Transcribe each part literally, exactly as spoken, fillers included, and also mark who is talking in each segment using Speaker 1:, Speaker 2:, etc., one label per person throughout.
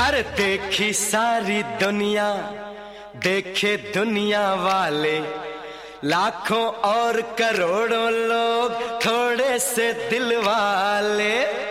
Speaker 1: अरे देखी सारी दुनिया, देखे दुनिया वाले, लाखों और करोड़ों लोग, थोड़े से दिल वाले।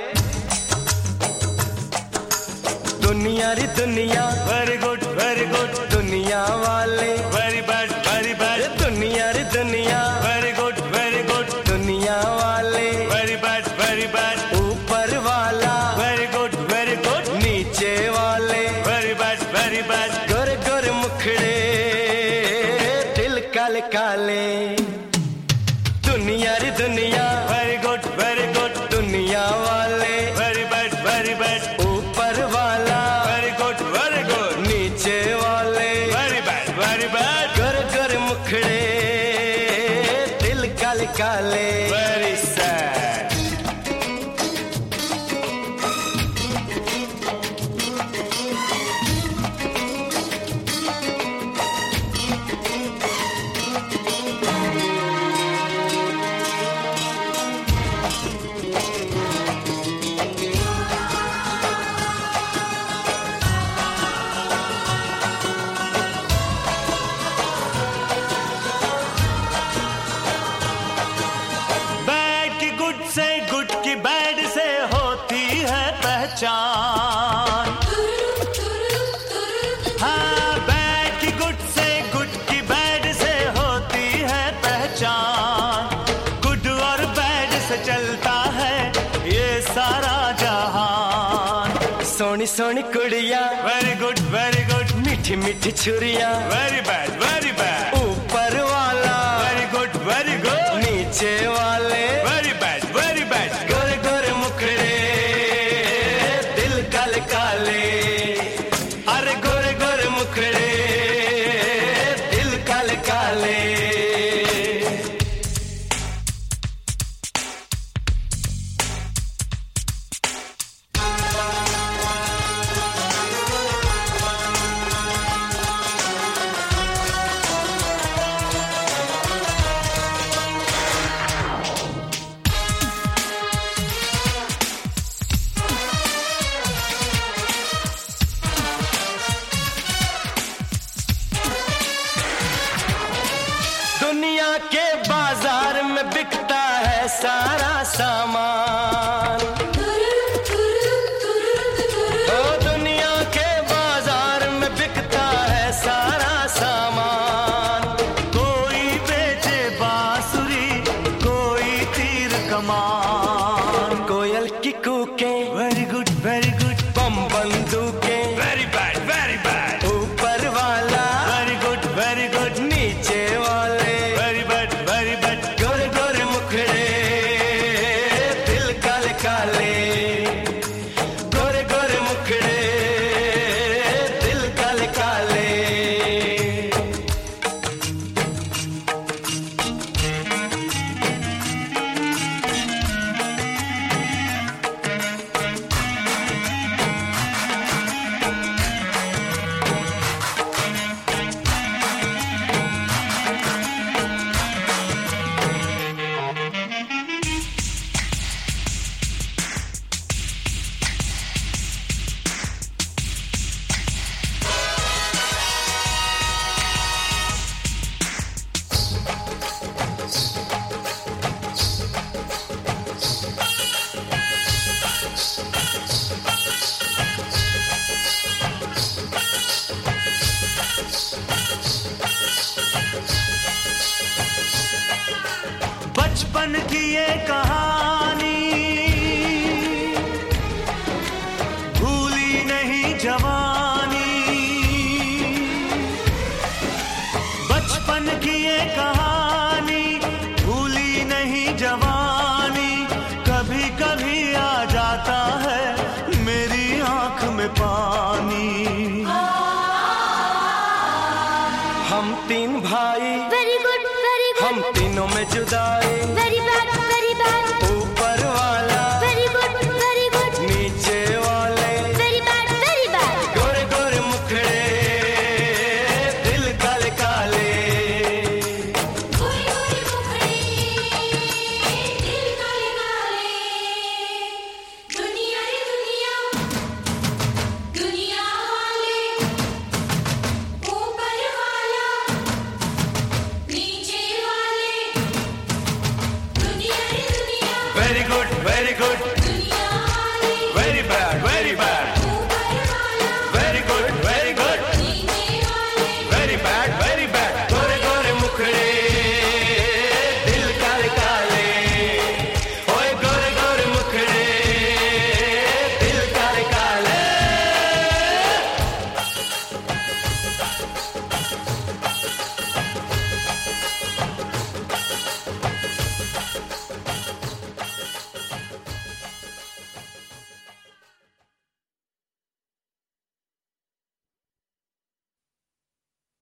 Speaker 1: दुनिया री दुनिया,
Speaker 2: वेरी गुड वेरी गुड,
Speaker 1: दुनिया वाले
Speaker 2: वेरी बैड वेरी बैड,
Speaker 1: दुनिया री दुनिया,
Speaker 2: वेरी गुड वेरी गुड,
Speaker 1: दुनिया वाले
Speaker 2: वेरी बैड वेरी बैड,
Speaker 1: ऊपर वाला
Speaker 2: वेरी गुड वेरी गुड,
Speaker 1: नीचे वाले
Speaker 2: वेरी बैड वेरी बैड,
Speaker 1: गोरे गोरे मुखड़े, दिल काले काले। दुनिया री दुनिया,
Speaker 2: वेरी गुड वेरी गुड,
Speaker 1: दुनिया वाले
Speaker 2: वेरी बैड वेरी बैड,
Speaker 1: ऊपर वाला
Speaker 2: वेरी गुड वेरी गुड,
Speaker 1: नीचे वाले
Speaker 2: वेरी बैड वेरी बैड,
Speaker 1: गोरे गोरे मुखड़े, दिल काले काले।
Speaker 2: Very sad. से गुड की बैड से होती है पहचान। हाँ, बैड की गुड से गुड की बैड से होती है पहचान। गुड और बैड से चलता है ये सारा जहान।
Speaker 1: सोनी सोनी कुड़िया,
Speaker 2: वेरी गुड वेरी गुड,
Speaker 1: मीठी मीठी छुरिया,
Speaker 2: वेरी बैड वेरी बैड,
Speaker 1: ऊपर वाला
Speaker 2: वेरी गुड वेरी गुड,
Speaker 1: नीचे वाले
Speaker 2: वेरी बैड वेरी बैड,
Speaker 1: गोरे गोरे मुखड़े, दिल काले काले। अरे गोरे गोरे मुखड़े, दिल काले काले। दुनिया के बाजार में बिकता है सारा सामान। ओ दुनिया के बाजार में बिकता है सारा सामान।
Speaker 2: कोई बेचे बांसुरी, कोई तीर कमान,
Speaker 1: कोयल की कूके,
Speaker 2: वेरी गुड वेरी गुड,
Speaker 1: बम बंदूकें,
Speaker 2: वेरी बैड वेरी बैड,
Speaker 1: ऊपर वाला
Speaker 2: वेरी गुड वेरी गुड,
Speaker 1: नीचे वाले
Speaker 2: वेरी बैड वेरी बैड,
Speaker 1: गोरे गोरे मुखड़े, दिल काले काले। गोरे गोरे मुखड़े, दिल काले काले।
Speaker 2: बचपन की ये कहानी